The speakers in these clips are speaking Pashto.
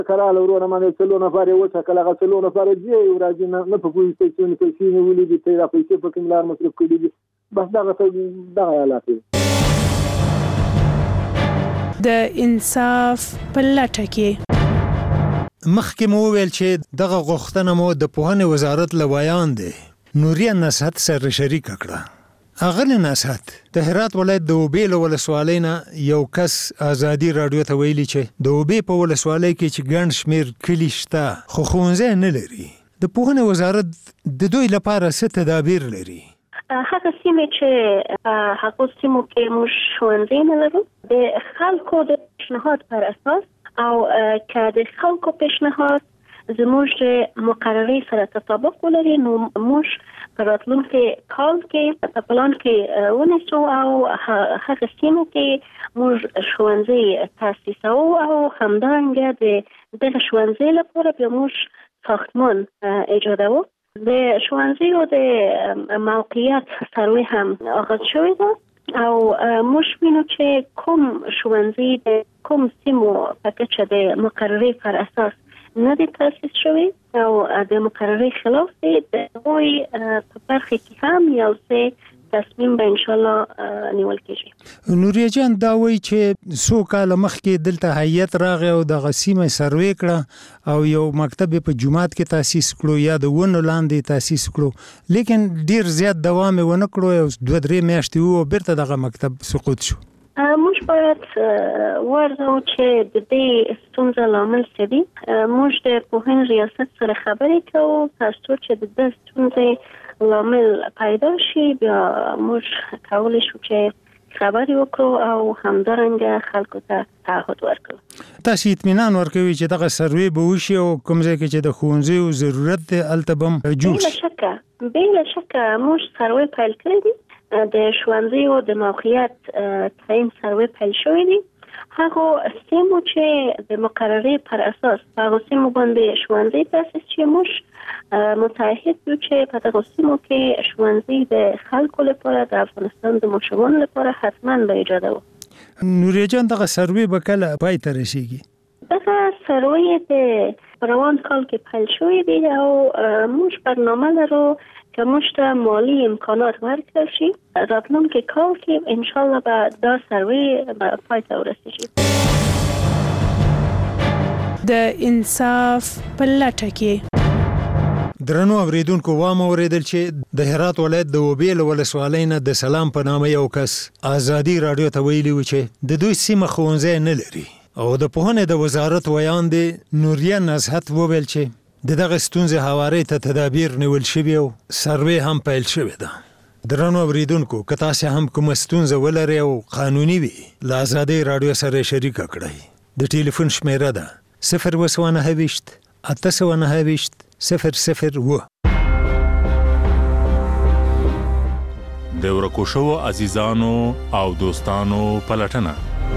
کراله ورونه باندې 3 نفر یې وټاکل، هغه 3 نفر دې راځي نه په پولیسو کې پیسې نیولې دي، ته پیسې په کوم لار مصرف کړي دي، بس دغه حالات دي. د انصاف په لټه کې مخکې مو وویل چې دغه غوښتنه مو د پوهنې وزارت له بیان دی. نوریه نصحت سره شریک کړه. اغلی نصحت د هرات ولایت د اوبې له ولسوالۍ نه یو کس ازادي رادیو ته ویلي چې د اوبې په ولسوالۍ کې چې ګڼ شمېر کلي شته خو ښوونځی نه لري. د پوهنې وزارت د دوی لپاره څه تدابیر لري؟ هغه سیمې چې هغو سیمو کې موږ ښوونځي نه لرو، د خلکو د پیشنهاد پر اساس او که د خلکو پیشنهاد زموږ مقررې سره تطابق ولري، نو موږ په راتلونکي کال کې په پلان کې ونیسو او هغه سیمو کې موږ ښوونځي تاسیسوو او همدارنګه د دغه ښوونځي لپاره بیا موږ ساختمان ایجادوو. د ښوونځیو د موقعیت سروې هم آغاز شوی ده او موږ وینو چې کوم ښوونځي د کوم سیمو په کچه د مقررې پر اساس نه دی تاسیس شوی او د مقررې خلاف دی، د هغوی په برخه کې هم یو څه تصمیم به انشاءالله نیول کېږي. نوریه جان دا وایي چې څو کاله مخکې دلته هیئت راغی او دغه سیمه سروې کړه او یو مکتب په جومات کې تاسیس کړو یا د ونو لاندې تاسیس کړو، لیکن ډیر زیات دوام یې ونه کړو، 2-3 میاشتې وو بیرته دغه مکتب سقوط شو. موږ باید ورځو چې د دې ستونزې لامل څه دي. موږ د پوهنې ریاست سره خبرې کوو ترڅو چې د دې ستونزې لامل پیدا شي، بیا موږ کولی شو چې خبرې وکړو او همدارنګه خلکو ته تعهد ورکړو. تاسو اطمینان ورکوي چې دغه سروې به وشي او کوم ځای کې چې د ښوونځیو ضرورت دی هلته به هم جوړ شي؟ بله شکه موږ سروې پیل کړی دي، د ښوونځیو د موقعیت تعیین سروې پیل شوی دی. هغو سیمو چې د مقررې پر اساس په هغو سیمو باندې ښوونځي تاسیس چې موږ متعهد یو چې په دغو سیمو کې ښوونځي د خلکو لپاره د افغانستان د ماشومانو لپاره حتما به ایجادوو. نوریه جان دغه سروې به کله پای ته رسیږي؟ دغه سروې د روان کال کې پیل شوی دی او موږ برنامه لرو که موږ ته مالی امکانات ورکړل شي، راتلونکي کال کې انشاءالله به دا سروې پای ته ورسیږي. د انصاف په لټه کې درنو اوریدونکو وام اوریدل چې د هرات ولایت د اوبې له ولسوالۍ نه د سلام په نامه یو کس ازادي رادیو ته ویلي و چې د دوی سیمه ښوونځی نه لري او د پوهنې د وزارت ویان دی نوریه نصحت وویل چې د دغه ستونزې هوارۍ ته تدابیر نیول شوي او سروې هم پیل شوې ده. درنو اوریدونکو که تاسې هم کومه ستونزه ولرئ او قانوني وي له ازادۍ رادیو سره شریکه کړئ. د ټلیفون شمیره ده 029 829 001. د ورکو شوو عزیزانو او دوستانو پلټنه.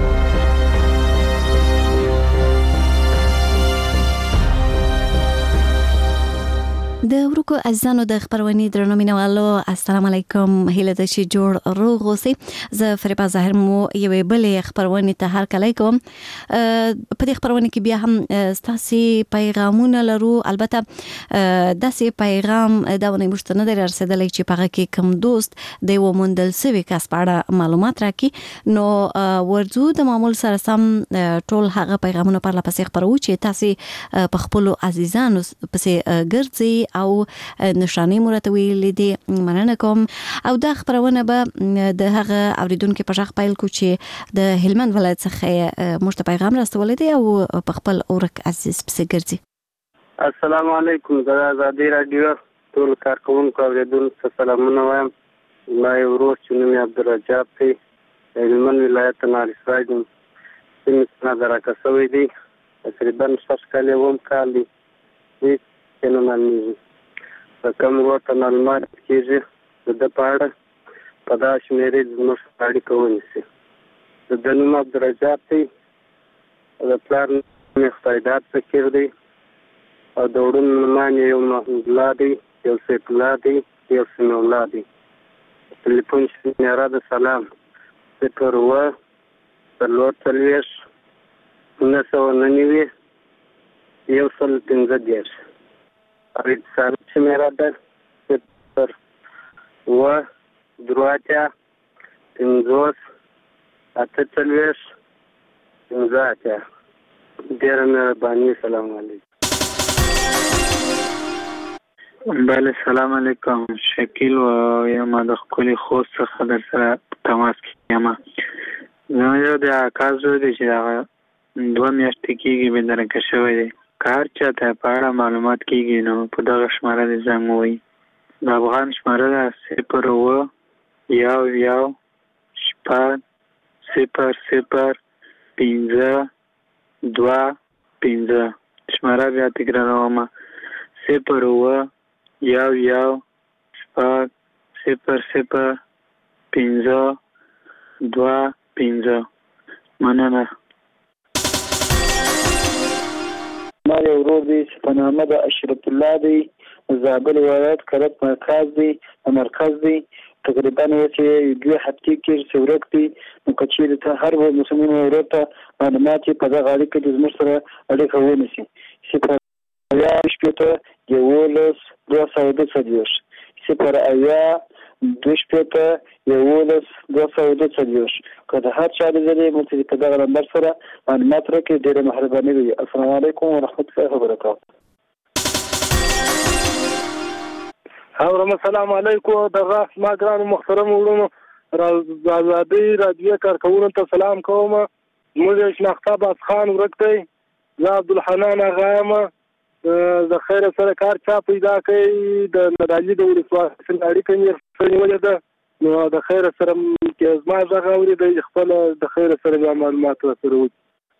د ورکو عزیزانو د خبرونې درنو مینوالو السلام علیکم، هیله ده چې جوړ روغ اوسئ. زه فریبا ظاهر مو یوې بلې خبرونې ته هرکلی کوم. په دې خبرونه کې بیا هم ستاسې پیغامونه لرو، البته داسې پیغام دا ونه موږ ته نه دی رسېدلی چې په هغه کې کوم دوست د یو موندل سوي کس په اړه معلومات راکړي، نو ورځو د معمول سره سم ټول هغه پیغامونه پرله پسې خپروو چې تاسې په خپلو عزیزانو پسې ګرځئ او نشانې مو راته ویلې دي. مننه کوم. او دا خبرونه به د هغه اوریدونکو په ژغ پیل کو چې د هلمند ولایت څخه موږ ته پیغام راستولی دی او په خپل اورک عزیز پسې ګرځي. السلام علیکم. د ازادي رادیو ټول کارکونکو اوریدونکو ته سلامونه وایم. ما یو ورور چې نوم یې عبدالرجاب دی، هلمند ولایت نارسراج سیمې څخه راکه شوی دی. تقریبا 6 کال اوم کال دی چې نه معلومېږي په کوم ورته معلومات کېږي د ده په اړه په دا شمېرې زموږ اړیکه ونیسي. د ده نوم عبدالرجاب دی، د پلار نوم یې خدایداد فقیر دی او د وړون نومان یې یو محمود الله دی، یو سیف الله دی، یو سمیع الله دی. ټلیفون شمیره د سلام 0 4 4 999 115 او اتصال شمیره ده 0 ډیره مهرباني. سلام علیکم. بله سلام علیکم. شکیل و یم د ښکلي خوست څخه در سره تماس کې یم. زما یو د اکا زوی دی چې هغه 2 میاشتې کېږي بېدرکه شوی دی. که هر چا ته په اړه معلومات کېږي نو په دغه شماره دې زنګ ووهي. د افغان شماره ده 011005025. شماره بیا تکراروم 011005025. مننه. ما یو ورور دی چې په نامه د اشرف الله دی، زابل ولایت کرت مرکز دی. تقریبا چې 2 هفتې کې چې ورک دی، نو که چېرې ته هر مسلمان ورور ته معلومات یې په دغه اړیکه کې زموږ سره اړیکه ونیسي. 0-2-11-242. که د هر چا د ځلې موږ په دغه نمبر سره معلومات راکړي، ډېره مهرباني وي. السلام علیکم ورحمت الله وبرکاته. السلام علیکم. دغه ما ګرانو محترم وروڼو د ازادۍ راډیو کارکوونکو ته سلام کوم. زموږ شناخته باز خان ورک دی. زه عبدالحنان اغا یم. د خیر سره کار چا پیدا کوي د نادعلي د ولسوالۍ سره اړیکه یې نیولې ده، نو د خیر سره کې زما غږ اورېدی، خپل د خیر سره بیا معلومات ورسره وکړي.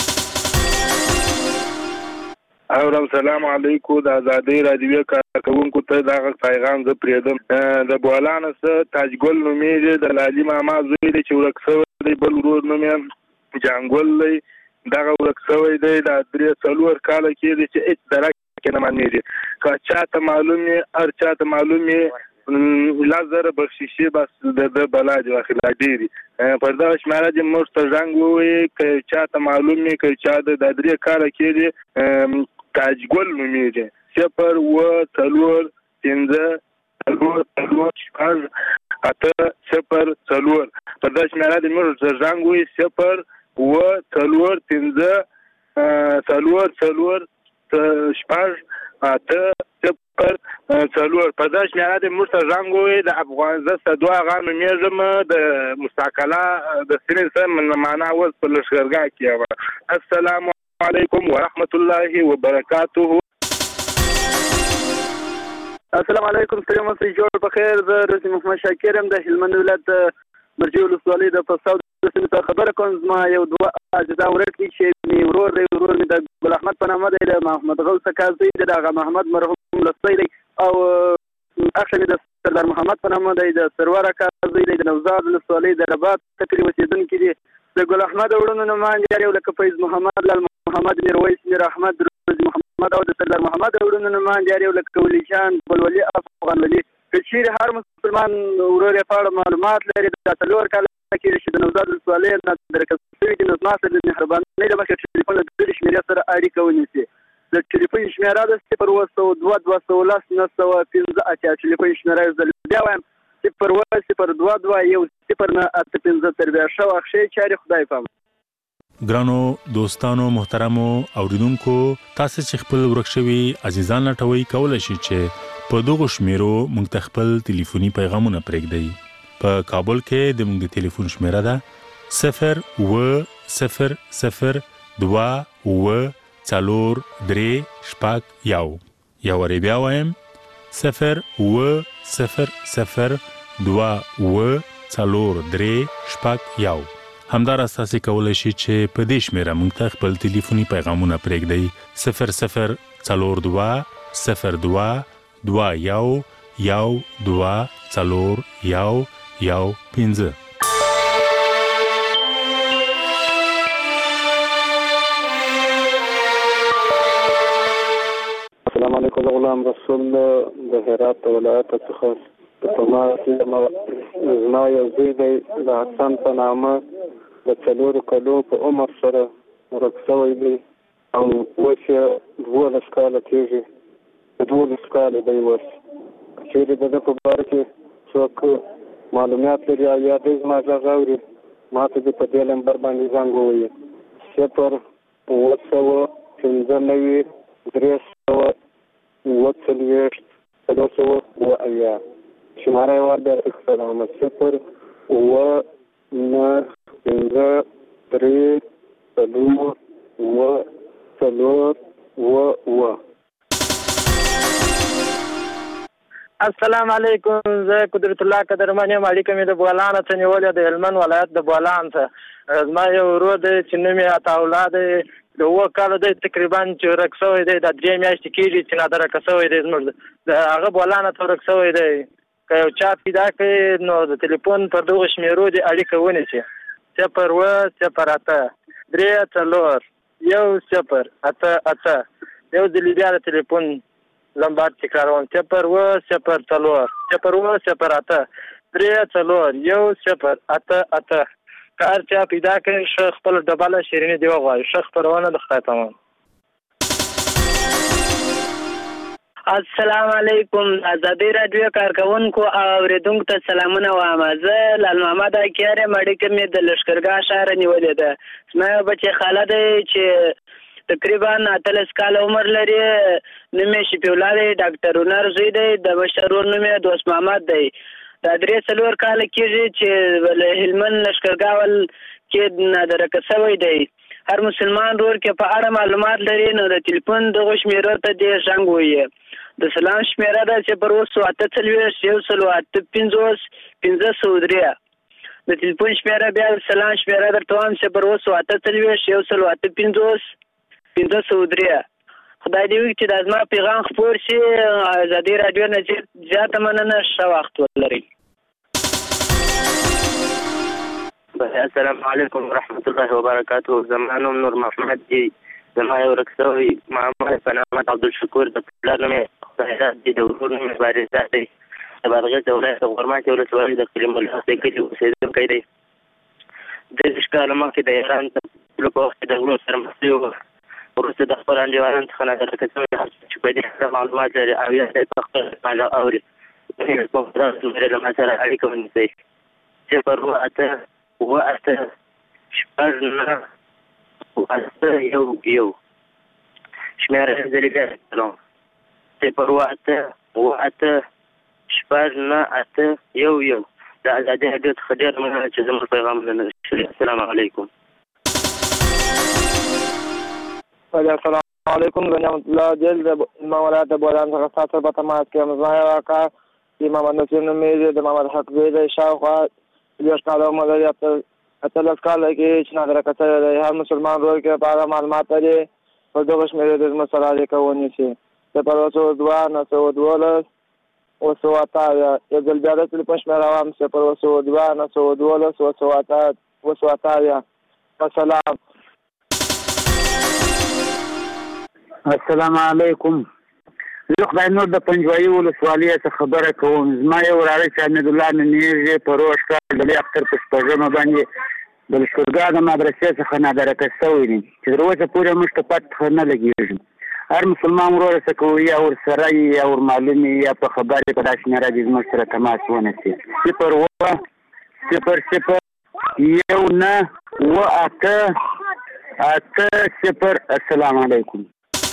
سلام علیکم. د ازادۍ راډیو کارکوونکو ته دغه پیغام زه پرېږدم. د بولانه څه تاجګل نومېږي، د لالي ماما زوی دی چې ورک شوی دی. بل ورور نوم یې جانګل دی، دغه ورک شوی دی. دا 3-4 کاله کېږي چې هېڅ درک کې نه معلومېږي. که چاته معلوم یې هر چاته معلوم یې 10,000 بخشیشي بس د بلا دي واخله ډېرې پر دغه شماره دې موږ ته زنګ ووایي. که چاته معلوم یې که چا د 3 کاله کېږي تاجګل نومېږي 0-4-5-4-8-0-4 پر دغه شماره دې موږ ته زنګ ووایي 0-4-5-4-8-0-4 په دغه شماره دې موږ ته زنګ ووایي. د افغان زه سدوا اغا نومېږم، د مستقله د سینې سره معنا اوس په لښکرګاه کې یم. السلام علیکم ورحمت الله وبرکاته. السلام علیکم. ستړي مه شئ، جوړ بخیر. زه رسي محمد شاکر یم د هلمند ولایت مرجې ولسوالۍ د فساد سیمې څخه خبره کوم. زما یو 2 اجزا ورک دي چې مې ورور دی مې د ګل احمد په نامه دی، د محمد غوث کاظ دی، د هغه محمد مرحوم لستی دی، او اخ مې د سردار محمد په نامه دی، د سرور کاظ دی، د نوزاد ولسوالۍ د رباط تکري اوسېدونکي دي. د ګل احمد وروڼو نوماندې یو لکه فیض محمد، لال محمد، میرویس، میر احمد، روزي محمد، او د سردار محمد وروڼو نوماندې یو لکه ولی جان، ګلولي، افغان ولي. که چیرې هر مسلمان ورور یې په اړه معلومات لري، د 4 کاله کې چې د نوزاد ولسوالۍ نه درکړل شوي دي، نو زما سره د مهربانۍ له مخې ټلیفون له دې شمېرې سره اړیکه ونیسي. د ټلیفون شمېره ده 0-202-215. ټلیفون شمېره یې زه بیا وایم 0-202-109-85 تر بیا ښه وخت ښې چارې خدای پام. ګرانو دوستانو محترمو اوریدونکو، تاسو چې خپل ورک شوي عزیزان لټوي کولای شئ چې په دغه شمیرو موږ ته خپل ټلیفوني پیغامونه پرېږدئ. په کابل کې د موږ د ټلیفون شمیره ده 0-0-0-2-4-3-1. یا ور بیا وایم 0-0-0-2-4-3-1. همدارس تاسو کولای شئ چې په دې شمیره موږ ته خپل ټلیفوني پیغامونه پرېږدئ 0-0-02-1-2-4-1-1-5. السلام علیکم. غلام رسول د هرات ولایت څخه په ما زما یو زوی دی د حسن په نامه د 4 کالو په عمر سره ورک شوی دی. او اوس یې 12 کاله کېږي. 12 کاله دی اوس. چېرې د ده په باره کې څوک معلومات لري او یا دی زما غږ اوري ما ته دې په دې نمبر باندې زنګ ووایي 0 شماره یې ور بیا تکړه ده 0 السلام علیکم. زه قدرت الله قدرمن یم. اړیکه مې د بولان څخه نیولې د هلمند ولایت د بولان څخه. زما یو ورور دی چې نوم یې عطاالله دی. د 7 کالو دی تقریبا چې ورک شوی دی. د 3 میاشتې کېږي چې نادرکه شوی دی. زموږ د هغه بولان ته ورک شوی دی. که یو چا پیدا کړي نو د تلیفون پر دغو شمېرو دې اړیکه ونیسي 08008 یو ځلې بیا د تلیفون لمبر تکراروم 08008 که هر چا پیدا کړي ښه خپل ډبله شیریني دې وغواړي. ښه خپرونه د خدای پامان. السلام علیکم. آزادی رادیو کارکونکو او اوریدونکو ته سلامونه وایم. زه لال محمد اکیار یم. اړیکه مې د لښکرګاه ښار نیولې ده. زما یو بچی خاله دی چې تقریبا 13 کاله عمر لري. نوم یې شفیع الله دی. ډاکټر هنر زوی دی. د مشر ورور نوم یې دوست محمد دی. دا 3-4 کاله کېږي چې هلمند لښکرګاه کې نادرکه شوی دی. هر مسلمان ورور کې په اړه معلومات لري نو د تلیفون دغه شمیره ته دې زنګ ووایي. د سلام شمیره ده 08085 د تلیفون شمیره بیا د سلام شمیره درته وایم 08085 خدای دې وکړي چې دا زما پیغام خپور شي. ازادي راډیو نه زیاته مننه. ښه وخت ولرئ. السلام علیکم ورحمت الله وبرکاته. زما نوم نور محمد دی. زما یو ورک شوی محمد فنامت عبدالشکور د پلار نوم یې خدای راد دی. د ورور نوم یې بارزه دی. د بادغیس ولایت د غورماچ ولسوالۍ د کلي ملا د کلي اوسېدونکی دی. 30 کاله مخکې د ایران په وخت کې د غلو سره مخ شوی. وروسته د خپل انډیوالانو څخه نادرکه شوی چې په دې اړه معلومات لري او یا د پخپل باندې اوري. له ما سره اړیکه ونیسئ 0808691 شمېره یې ځلې بیا کوم 0808691 د ازادي راډیو څخه ډېره مننه چې زموږ پیغامونه نشري. السلام علیکم. السلام علیکم. زه نعمت الله جل د امام ولایت د بولان څخه ستاسو سره په تماس کې یم. زما یو اکا محمد نصیر نوم یې د محمد حق زوی دی. شاوخوا 30 کاله عمر لري. 13 کاله کې چې نادرکه شوی دی. هر مسلمان ورور کې په هغه معلومات لري په دغه شمېرې د زموږ سره اړیکه ونیسي 0802912 یو ځل بیا د تلیفون شمېره وایم 0802912 وسلام. السلام علیکم. زه خدای نور د پنجوایي ولسوالۍ څخه خبره کوم. زما یو وراره چې حمید الله نومیږي په روغ ښکار د لوی اختر په شپږمه باندې د لښکرګاه د مدرسې څخه نادرکه شوی دی چې تر اوسه پورې موږ ته پته نه لګېږي. هر مسلمان ورور څه کوي یا ورسره یا ورمعلوم یا په خبرې په دا شمېره دې زموږ سره تماس ونیسي 08019 السلام علیکم.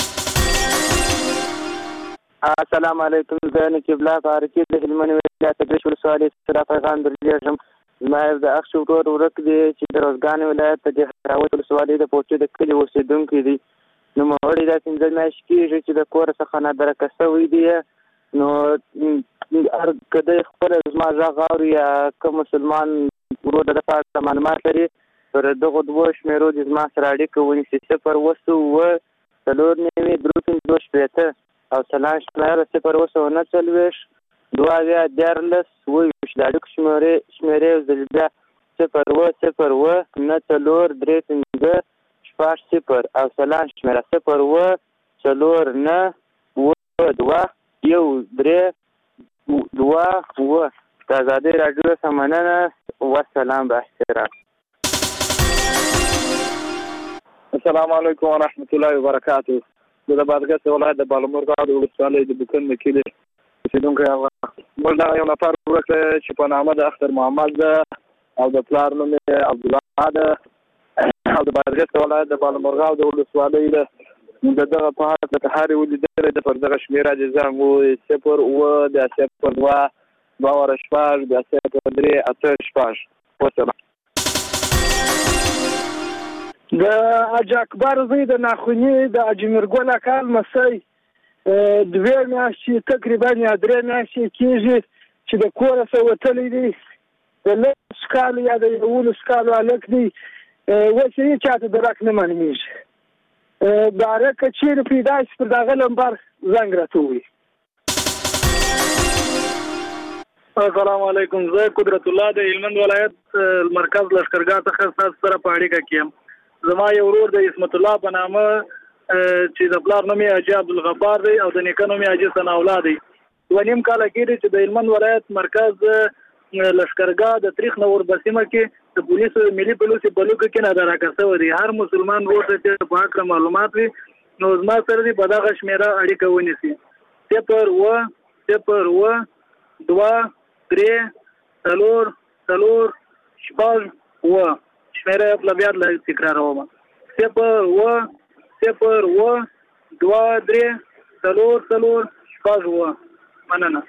السلام علیکم. زه نقیب الله فارقي د هلمند ولایت د ولسوالۍ څخه پیغام درلیږم. زما د اخ ورور ورک دی چې د روزګان ولایت د هراوت ولسوالۍ د پوټې د کلي اوسېدونکی دی. نو مړی دا 15 میاشتې کېږي چې د کور څخه نادرکه شوی دی. نو هر کله خپل زما غږ اوري یا کوم مسلمان ورور د پاره معلومات لري پر دغه دوه شمیرو د زما سره اړیکه ونیسي 0809352 او سلام شمېره 08092 د اړیکو شمېرې یو ځل بیا 0809352 او سلام شمېره 04922 د ازادي راډیو څخه مننه. والسلام. با احترام. السلام علیکم ورحمت الله وبرکاته. د بادغیس ولایت د بالامرغاب د ولسوالۍ د بوکن د کلي اوسېدونکی موږ دغه یو نفر ورک چې په نامه د اختر محمد ده او د پلار نوم یې عبدالله ده او د بادغیس ولایت د بالامرغاب د ولسوالۍ ده. د دغه په حال کې هر یو لیدلی د پر دغه شمېره د زنګ وو 0 د 0 2 شپږ د 0 3 8 شپږ. وسلام. د حاجي اکبر زوی د ناخوني د اجمرګل اکال مسئ 2 میاشتې تقریبا یا 3 میاشتې کېږي چې د کوره څخه وتلی دی. د 10 کالو یا د 11 کالو هلک دی. اوس یې چاته درک نه معلومېږي. داره که چیرې پیدا شي پر دغه نمبر زنګ راته ووایي. السلام علیکم. زه قدرت الله د هلمند ولایت مرکز لښکرګاه څخه ستاسو سره په اړیکه کې یم. زما یو ورور د عصمت الله په نامه چې د پلار نوم یې حاجي عبدالغفار دی او د نیکه نوم یې حاجي ثناءالله دی. 2.5 کاله کېږي چې د هلمند ولایت مرکز لښکرګاه د تریخ نور بسیمه کې د پولیسو ملي پولیسو په لوکه کې نادراکه شوی دی. هر مسلمان ورور ته چې په حق معلومات وي نو زما سره دی په دغه شمېره اړیکه ونیسي. 0 2 3 4 شپږ شمېره په بیا د تکراروم. 0 2 3 4 شپږ. مننه.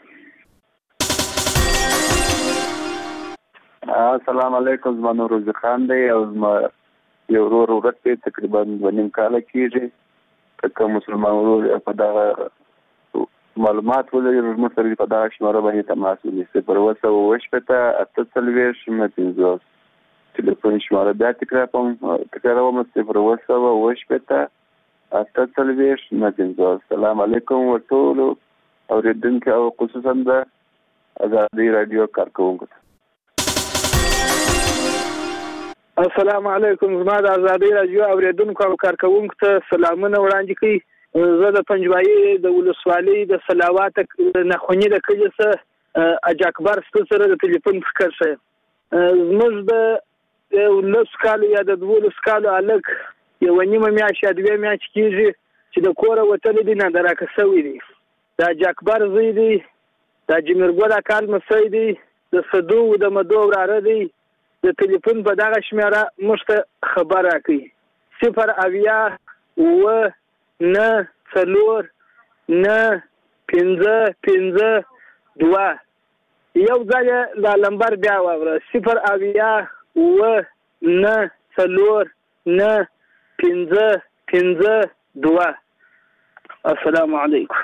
السلام علیکم. زما نور روزي خان دی او زما یو ورور ورک دی تقریبا 2.5 کاله کېږي. که مسلمان ورور په دغه معلومات ولري موږ سره په دغه شمېره باندې تماس ونیسي. 0 2 4 ټلیفون شماره بیا تکراروم 0 السلام علیکم ورټولو اوریدونکو او خصوصا د ازادي رادیو کارکونکو. السلام علیکم. زما د ازادي رادیو اوریدونکو او کارکونکو ته سلامونه وړاندې کوي. زه د پنجوایي د ولسوالۍ د سلاوات ناخوني د کلي څخه حاجي اکبر سره د ټلیفون فکر شه. زموږ د 19 کالو یا د 12 کالو هلک 1.5 میاشت یا 2 میاشت کېږي چې د کوره وتلی دی نادراکه شوی دی. د حاجي اکبر زوی دی. د اجمرګل اکال مسئ دی. د صدو د مدو وراره دی. د ټلیفون په دغه شمېره موږ ته خبر راکوي. 0 اویا 9 4 9 5 2. یو ځل دا نمبر بیا واوره. 0 اویا 9 4 9 5 2. السلام علیکم.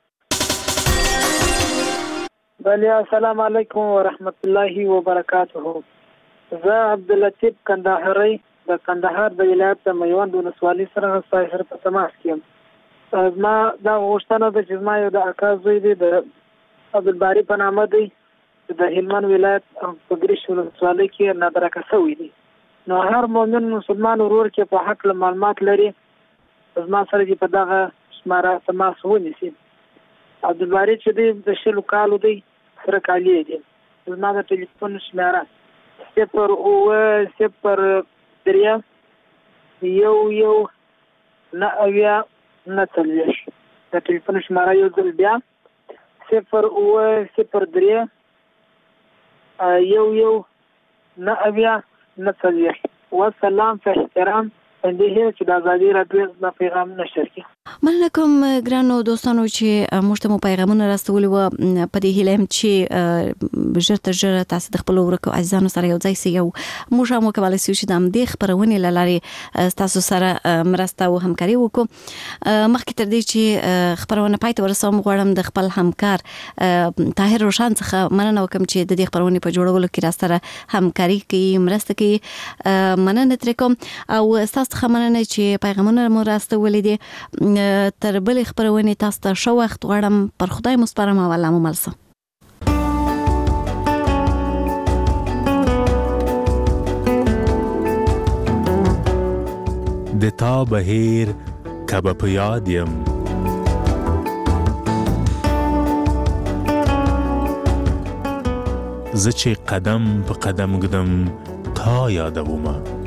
بله السلام علیکم ورحمت الله وبرکاته. زه عبداللطیف کندهاری د کندهار د ولایت د میوند ولسوالۍ سره ستاسو سره په تماس کې یم. زما دا غوښتنه ده چې زما یو د اکا زوی دی د عبدالباري په نامه دی د هلمند ولایت په ګریش ولسوالۍ کې نادراکه شوی دی. نو هر مؤمن مسلمان ورور کې په حق له معلومات لري زما سره چې په دغه شماره تماس ونیسي. عبدالباري چې دی د 20 کالو دی سره کالی دی. زما د ټلیفون شماره 0 0 3 1 9 9 د ټلیفون شماره یو ځل بیا 0 0 3 1 9 9. والسلام په احترام اندې چې د ازادي رادیو د پیغام نشر کی. مننه کوم ګرانو دوستانو چې موږ ته مو پیغامونه راستولي و په دې هیله چې ژر تر ژره تاسو د خپل ورکو عزیزانو سره یو ځای سي یو موږ هم کولی شو چې د همدې خپرونې له لارې تاسو سره مرسته او همکاري وکړو. مخکې تر دې چې خپرونه پای ته ورسوم غواړم د خپل همکار طاهر روشن څخه مننه وکړم چې د دې خپرونې په جوړولو کې راسره همکاري کوي مرسته کوي. مننه ترې کوم او تاسو څخه مننه چې پیغامونه مو راستولي دي. تر بلې خپرونې تاسو ته ښه وخت غواړم. پر خدای مو سپارم او الله مو مل شه. د تا بهیر کبه په یاد یم زه چې قدم په قدم ګدم تا یادومه